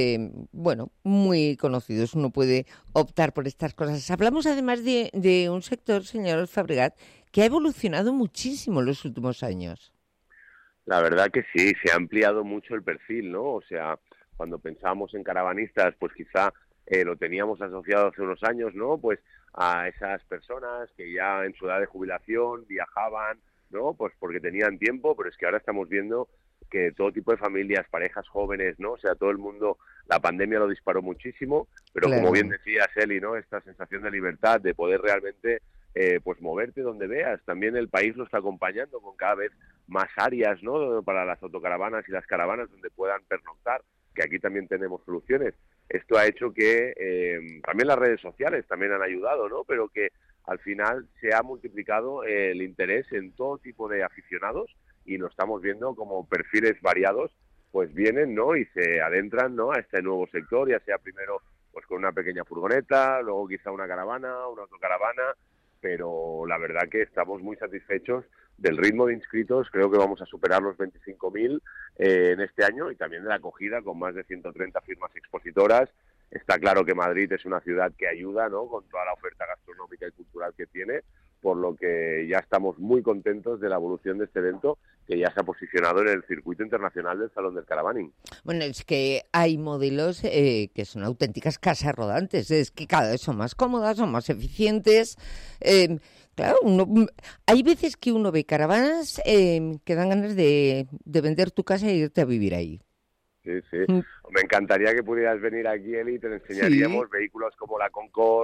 muy conocidos. Uno puede optar por estas cosas. Hablamos además de un sector, señor Fabregat, que ha evolucionado muchísimo en los últimos años. La verdad que sí, se ha ampliado mucho el perfil, ¿no? O sea, cuando pensábamos en caravanistas, pues quizá lo teníamos asociado hace unos años, ¿no? Pues a esas personas que ya en su edad de jubilación viajaban, ¿no? Pues porque tenían tiempo, pero es que ahora estamos viendo que todo tipo de familias, parejas jóvenes, ¿no? O sea, todo el mundo, la pandemia lo disparó muchísimo, pero claro, como bien decías, Eli, ¿no? Esta sensación de libertad, de poder realmente pues moverte donde veas. También el país lo está acompañando con cada vez más áreas, ¿no? Para las autocaravanas y las caravanas donde puedan pernoctar, que aquí también tenemos soluciones. Esto ha hecho que también las redes sociales también han ayudado, ¿no? Pero que al final se ha multiplicado el interés en todo tipo de aficionados y lo estamos viendo como perfiles variados pues vienen, ¿no? Y se adentran, ¿no? A este nuevo sector, ya sea primero pues con una pequeña furgoneta, luego quizá una caravana, una autocaravana, pero la verdad que estamos muy satisfechos del ritmo de inscritos. Creo que vamos a superar los 25.000 en este año y también de la acogida con más de 130 firmas expositoras. Está claro que Madrid es una ciudad que ayuda, ¿no? Con toda la oferta gastronómica y cultural que tiene, por lo que ya estamos muy contentos de la evolución de este evento que ya se ha posicionado en el circuito internacional del Salón del Caravaning. Bueno, es que hay modelos que son auténticas casas rodantes, es que cada vez son más cómodas, son más eficientes. Claro, hay veces que uno ve caravanas que dan ganas de vender tu casa e irte a vivir ahí. Sí, sí. Me encantaría que pudieras venir aquí, Eli, y te enseñaríamos vehículos como la Concorde,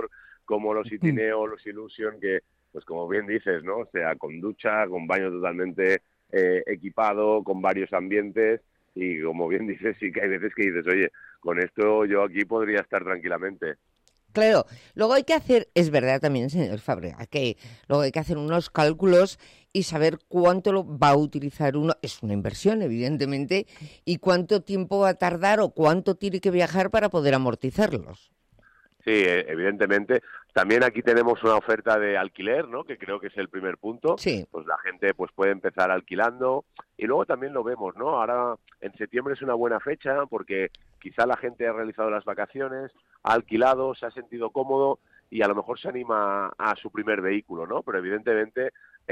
como los Itineo, los Illusion, que, pues como bien dices, ¿no? O sea, con ducha, con baño totalmente equipado, con varios ambientes, y como bien dices, sí que hay veces que dices, oye, con esto yo aquí podría estar tranquilamente. Claro, luego hay que hacer, es verdad también, señor Fábrega, que luego hay que hacer unos cálculos y saber cuánto lo va a utilizar uno, es una inversión evidentemente, y cuánto tiempo va a tardar o cuánto tiene que viajar para poder amortizarlos. Sí, evidentemente. También aquí tenemos una oferta de alquiler, ¿no? Que creo que es el primer punto. Sí. Pues la gente pues puede empezar alquilando y luego también lo vemos, ¿no? Ahora en septiembre es una buena fecha porque quizá la gente ha realizado las vacaciones, ha alquilado, se ha sentido cómodo y a lo mejor se anima a su primer vehículo, ¿no? Pero evidentemente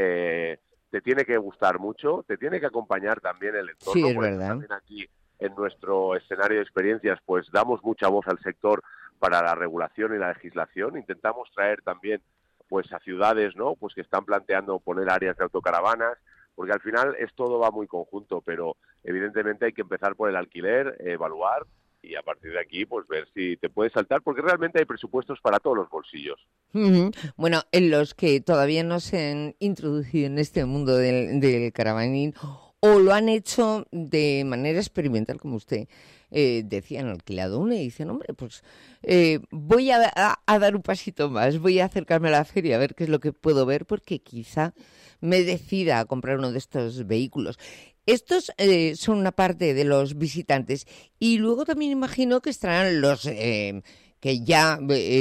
te tiene que gustar mucho, te tiene que acompañar también el entorno. Sí, es verdad. También aquí en nuestro escenario de experiencias pues damos mucha voz al sector para la regulación y la legislación. Intentamos traer también pues a ciudades, ¿no? Pues que están planteando poner áreas de autocaravanas, porque al final todo va muy conjunto, pero evidentemente hay que empezar por el alquiler, evaluar y a partir de aquí pues ver si te puedes saltar, porque realmente hay presupuestos para todos los bolsillos. Bueno, en los que todavía no se han introducido en este mundo del caravaning o lo han hecho de manera experimental, como usted decía, han alquilado una y dicen, hombre, pues voy a dar un pasito más, voy a acercarme a la feria a ver qué es lo que puedo ver, porque quizá me decida a comprar uno de estos vehículos. Estos son una parte de los visitantes y luego también imagino que estarán los que ya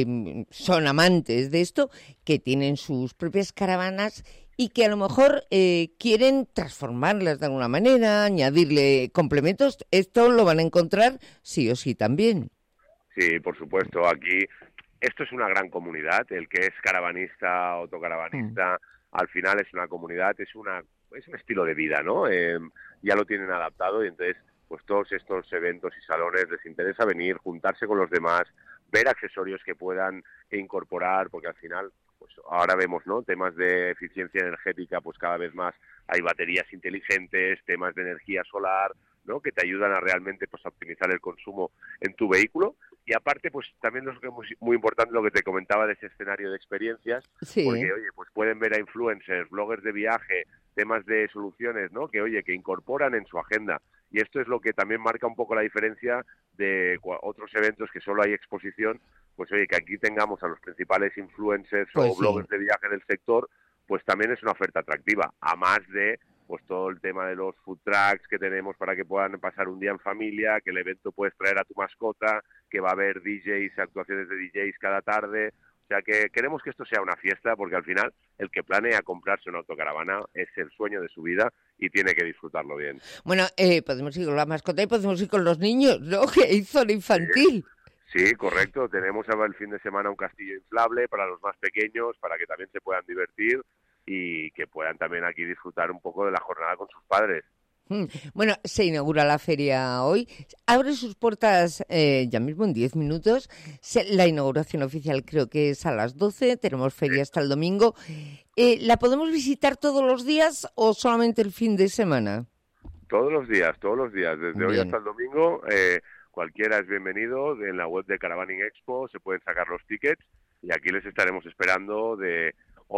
son amantes de esto, que tienen sus propias caravanas y que a lo mejor quieren transformarlas de alguna manera, añadirle complementos. Esto lo van a encontrar sí o sí también. Sí, por supuesto. Aquí esto es una gran comunidad. El que es caravanista, autocaravanista, al final es una comunidad, es un estilo de vida, ¿no? Ya lo tienen adaptado y entonces pues todos estos eventos y salones les interesa venir, juntarse con los demás, ver accesorios que puedan incorporar, porque al final pues ahora vemos, ¿no? Temas de eficiencia energética, pues cada vez más hay baterías inteligentes, temas de energía solar, ¿no? Que te ayudan a realmente pues a optimizar el consumo en tu vehículo. Y aparte, pues también es muy importante lo que te comentaba de ese escenario de experiencias, sí, porque, oye, pues pueden ver a influencers, bloggers de viaje, temas de soluciones, ¿no? Que, oye, que incorporan en su agenda. Y esto es lo que también marca un poco la diferencia de otros eventos que solo hay exposición, pues, oye, que aquí tengamos a los principales influencers pues o bloggers de viaje del sector, pues también es una oferta atractiva, a más de pues todo el tema de los food trucks que tenemos para que puedan pasar un día en familia, que el evento puedes traer a tu mascota, que va a haber DJs, actuaciones de DJs cada tarde. O sea que queremos que esto sea una fiesta porque al final el que planea comprarse una autocaravana es el sueño de su vida y tiene que disfrutarlo bien. Bueno, podemos ir con la mascota y podemos ir con los niños, ¿no? Que hay zona infantil. Sí, correcto. Tenemos el fin de semana un castillo inflable para los más pequeños, para que también se puedan divertir y que puedan también aquí disfrutar un poco de la jornada con sus padres. Bueno, se inaugura la feria hoy. Abre sus puertas ya mismo en 10 minutos. La inauguración oficial creo que es a las 12. Tenemos feria hasta el domingo. ¿La podemos visitar todos los días o solamente el fin de semana? Todos los días. Desde Bien. hoy hasta el domingo. Cualquiera es bienvenido. En la web de Caravaning Expo se pueden sacar los tickets y aquí les estaremos esperando de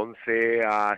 11 a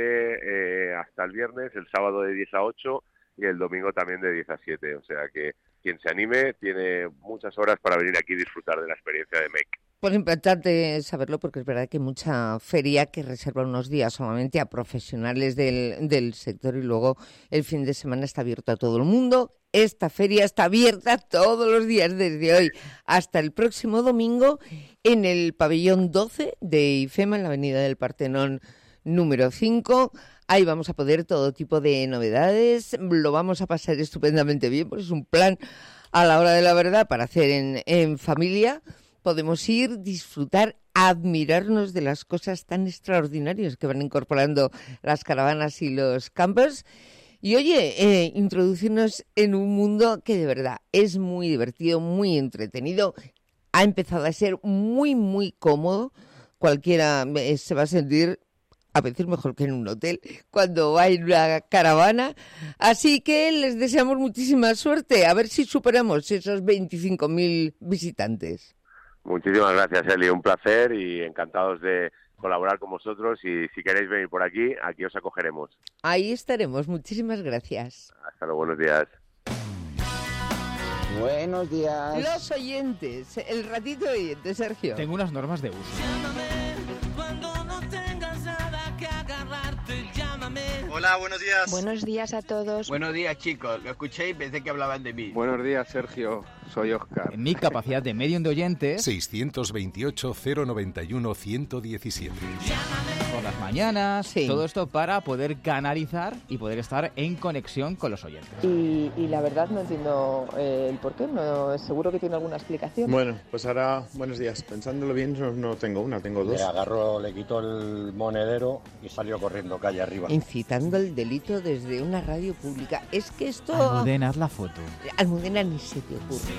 7 hasta el viernes, el sábado de 10 a 8 y el domingo también de 10 a 7. O sea que quien se anime tiene muchas horas para venir aquí y disfrutar de la experiencia de MEC. Pues importante saberlo porque es verdad que hay mucha feria que reserva unos días solamente a profesionales del sector y luego el fin de semana está abierto a todo el mundo. Esta feria está abierta todos los días desde hoy hasta el próximo domingo en el pabellón 12 de IFEMA en la avenida del Partenón número 5. Ahí vamos a poder todo tipo de novedades, lo vamos a pasar estupendamente bien, pues es un plan a la hora de la verdad para hacer en familia. Podemos ir, disfrutar, admirarnos de las cosas tan extraordinarias que van incorporando las caravanas y los campers. Y oye, introducirnos en un mundo que de verdad es muy divertido, muy entretenido. Ha empezado a ser muy, muy cómodo. Cualquiera se va a sentir a veces mejor que en un hotel cuando va en una caravana. Así que les deseamos muchísima suerte. A ver si superamos esos 25.000 visitantes. Muchísimas gracias, Eli, un placer y encantados de colaborar con vosotros, y si queréis venir por aquí os acogeremos. Ahí estaremos, muchísimas gracias. Hasta luego, buenos días. Buenos días. Los oyentes, el ratito de oyentes, Sergio. Tengo unas normas de uso. Cuando no tengas nada que agarrarte, llámame. Hola, buenos días. Buenos días a todos. Buenos días, chicos. Lo escuché y pensé que hablaban de mí. Buenos días, Sergio. Soy Óscar. En mi capacidad de medium de oyentes... 628-091-117. Por las mañanas, Sí. todo esto para poder canalizar y poder estar en conexión con los oyentes. Y la verdad no entiendo el por qué, no, seguro que tiene alguna explicación. Bueno, pues ahora, buenos días. Pensándolo bien, no tengo una, tengo dos. Le quitó el monedero y salió corriendo calle arriba. Incitando el delito desde una radio pública. Es que esto... Almudena, haz la foto. Almudena, ni se te ocurre.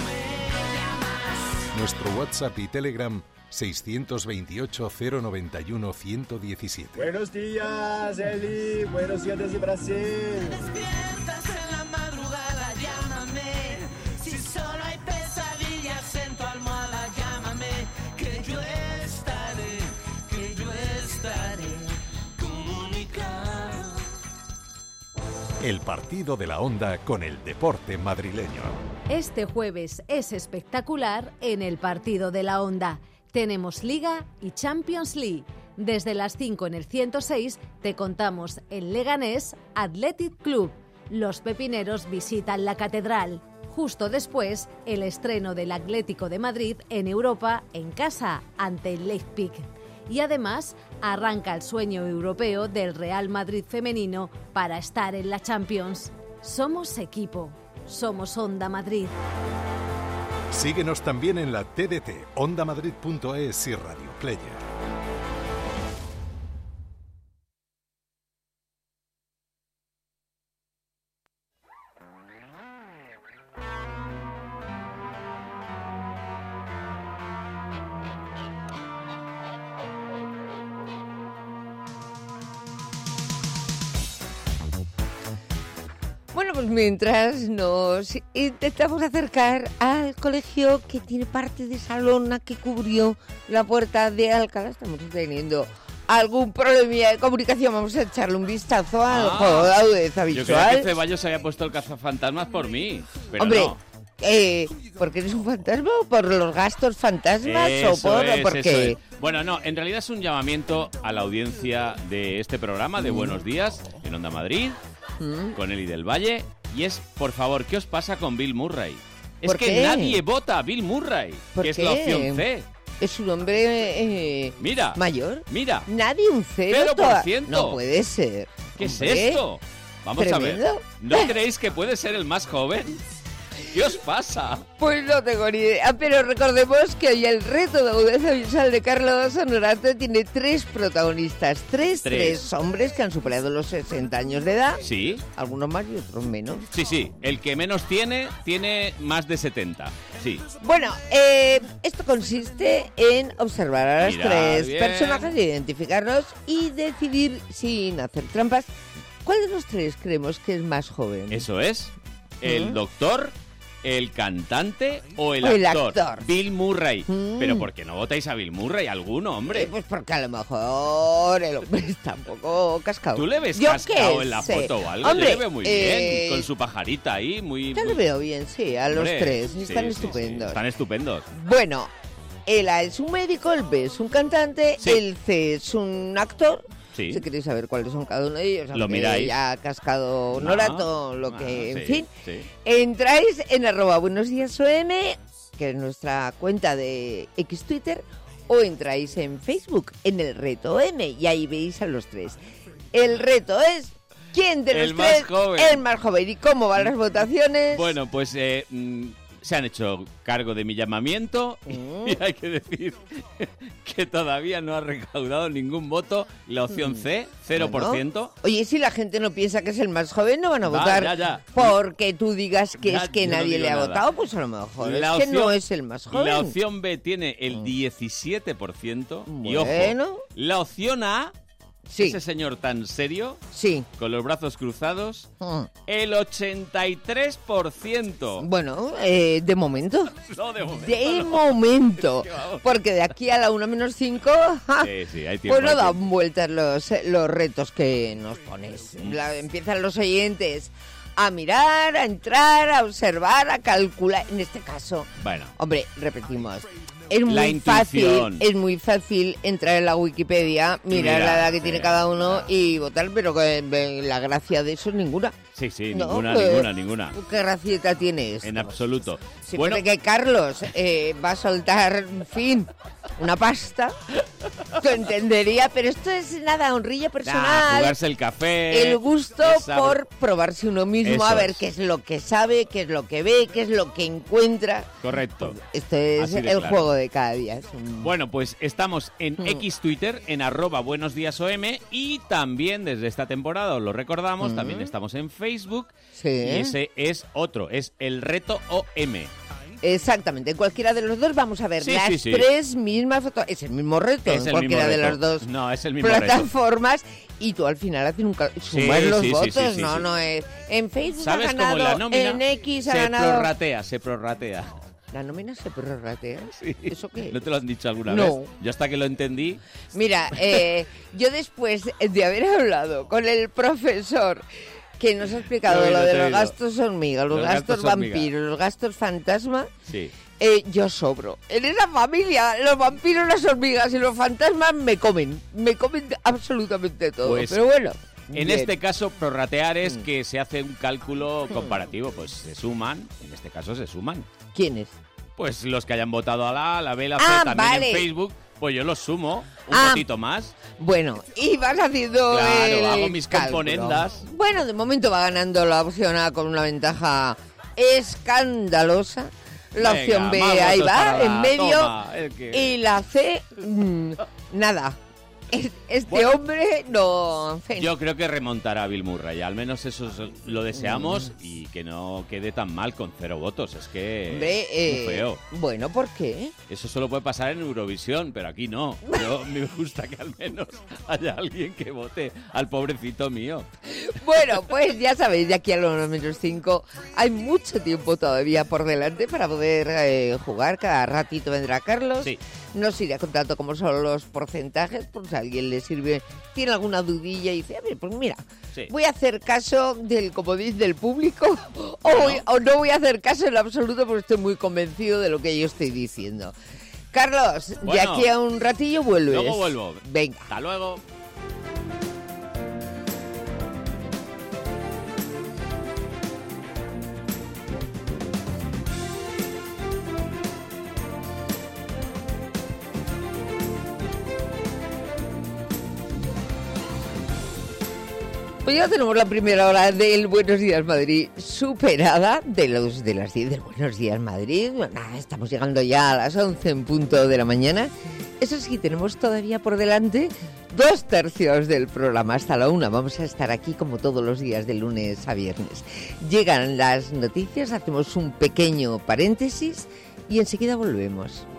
Nuestro WhatsApp y Telegram 628-091-117. Buenos días, Eli. Buenos días desde Brasil. Despiertas en la madrugada, llámame. Si solo hay pesadillas en tu almohada, llámame. Que yo estaré comunicado. El partido de la Onda con el deporte madrileño. Este jueves es espectacular en el partido de la Onda. Tenemos Liga y Champions League. Desde las 5 en el 106 te contamos el Leganés Athletic Club. Los pepineros visitan la Catedral. Justo después, el estreno del Atlético de Madrid en Europa en casa ante el Leipzig. Y además, arranca el sueño europeo del Real Madrid femenino para estar en la Champions. Somos equipo. Somos Onda Madrid. Síguenos también en la TDT, ondamadrid.es y Radio Player. Bueno, pues mientras nos intentamos acercar al colegio que tiene parte de esa lona que cubrió la puerta de Alcalá, estamos teniendo algún problema de comunicación. Vamos a echarle un vistazo al juego de agudeza visual. Yo creo que Ceballos se había puesto el cazafantasmas por mí, pero hombre, no. ¿Porque eres un fantasma o por los gastos fantasmas por qué? Es. Bueno, no, en realidad es un llamamiento a la audiencia de este programa de Buenos Días en Onda Madrid, con Eli del Valle, y es, por favor, ¿qué os pasa con Bill Murray? Es ¿Por que qué? nadie vota a Bill Murray, que es la opción C. Es un hombre mayor. Mira. Nadie un 0%. No puede ser. ¿Qué Hombre, es esto? Vamos tremendo. a ver. ¿No creéis que puede ser el más joven? ¿Qué os pasa? Pues no tengo ni idea, pero recordemos que hoy el reto de agudeza visual de Carlos Honorato tiene 3 protagonistas, tres hombres que han superado los 60 años de edad. Sí. Algunos más y otros menos. Sí, el que menos tiene más de 70, sí. Bueno, esto consiste en observar a los 3 personajes, identificarlos y decidir, sin hacer trampas, ¿cuál de los 3 creemos que es más joven? Eso es, el doctor, el cantante o el actor. Bill Murray. Pero ¿por qué no votáis a Bill Murray? ¿Alguno, hombre? Pues porque a lo mejor el hombre está un poco cascado. ¿Tú le ves cascado en la foto o algo? Hombre, yo le veo muy bien, con su pajarita ahí, muy... Yo le veo bien, sí, a los 3. Sí, Están sí, estupendos. Sí, están estupendos. Bueno, el A es un médico, el B es un cantante, el C es un actor. Sí. Si queréis saber cuáles son cada uno de ellos, lo miráis. Ya cascado Honorato, lo que, en sí, fin. Sí. Entráis en @buenosdiasOM, que es nuestra cuenta de X Twitter, o entráis en Facebook, en el reto M, y ahí veis a los 3. El reto es ¿quién de los 3 es el más joven? ¿Y cómo van las votaciones? Bueno, pues se han hecho cargo de mi llamamiento y hay que decir que todavía no ha recaudado ningún voto la opción C, 0%. Bueno. Oye, si la gente no piensa que es el más joven, no van a votar ya. porque tú digas que Ya, es que yo no nadie digo le ha nada. votado, pues a lo mejor que no es el más joven. La opción B tiene el 17%. Y Bueno. ojo, la opción A Sí. ese señor tan serio, sí, con los brazos cruzados, el 83%. Bueno, de momento. No, de momento. De no. momento. Porque de aquí a la 1:05, Sí, hay tiempo. pues no hay dan tiempo. vueltas los retos que nos pones. Empiezan los oyentes a mirar, a entrar, a observar, a calcular. En este caso, Bueno. hombre, repetimos. Es La muy fácil entrar en la Wikipedia, mirar la edad que tiene cada uno y votar, pero que la gracia de eso es ninguna. Sí, No, ninguna. ¿Qué gracieta tiene esto? En absoluto. Siempre que Carlos va a soltar, en fin, una pasta, lo entendería, pero esto es nada, honrilla personal. Jugarse el café. El gusto por probarse uno mismo, Eso a ver es. qué es lo que sabe, qué es lo que ve, qué es lo que encuentra. Correcto. Este es Así de el claro. juego de cada día. Es un- Bueno, pues estamos en X Twitter, en @buenosdiasom, y también desde esta temporada, os lo recordamos, también estamos en Facebook, Sí. y ese es otro, es el reto OM. Exactamente, en cualquiera de los dos vamos a ver Sí, las sí, sí. tres mismas fotos. Es el mismo reto Es en el cualquiera mismo de reto. las dos No, es el mismo reto. plataformas y tú al final haces sumas los sí, sí, votos, sí, sí, no, sí. no es. En Facebook ¿Sabes ha cómo ganado, la nómina en X ha se ganado. se prorratea? ¿La nómina se prorratea? ¿Eso qué? ¿No te lo han dicho alguna No. vez? Yo hasta que lo entendí... Mira, yo después de haber hablado con el profesor que nos ha explicado Lo he lo de oído, los te he oído. gastos hormiga, los gastos hormiga. vampiros, los gastos fantasma, Sí. yo sobro. En esa familia, los vampiros, las hormigas y los fantasmas me comen absolutamente todo. Pues, pero bueno. En bien. este caso, prorratear es que se hace un cálculo comparativo. Pues se suman, en este caso se suman. ¿Quiénes? Pues los que hayan votado a la B, la C, Ah, también vale. en Facebook, pues yo los sumo, un Ah. votito más. Bueno, y vas haciendo Claro, el hago mis cálculo. componendas. Bueno, de momento va ganando la opción A con una ventaja escandalosa. La Venga, opción B más ahí votos va, para en la- medio. toma, el que- Y la C, nada. Este Bueno. hombre no... En fin. Yo creo que remontará a Bill Murray, al menos eso lo deseamos, y que no quede tan mal con 0 votos, es que Hombre, muy feo. Bueno, ¿por qué? Eso solo puede pasar en Eurovisión, pero aquí no. Yo me gusta que al menos haya alguien que vote al pobrecito mío. Bueno, pues ya sabéis, de aquí a los -5 hay mucho tiempo todavía por delante para poder jugar. Cada ratito vendrá Carlos. Sí. Nos irá contando cómo son los porcentajes, por si a alguien le sirve, tiene alguna dudilla y dice, a ver, pues mira, Sí. voy a hacer caso del comodín del público o no voy a hacer caso en lo absoluto porque estoy muy convencido de lo que yo estoy diciendo. Carlos, de Bueno, aquí a un ratillo vuelves. Luego vuelvo. Venga. Hasta luego. Pues ya tenemos la primera hora del Buenos Días Madrid superada, de las 10 del Buenos Días Madrid. Bueno, estamos llegando ya a las 11 en punto de la mañana. Eso sí, tenemos todavía por delante 2/3 del programa. Hasta la 1 vamos a estar aquí como todos los días de lunes a viernes. Llegan las noticias, hacemos un pequeño paréntesis y enseguida volvemos.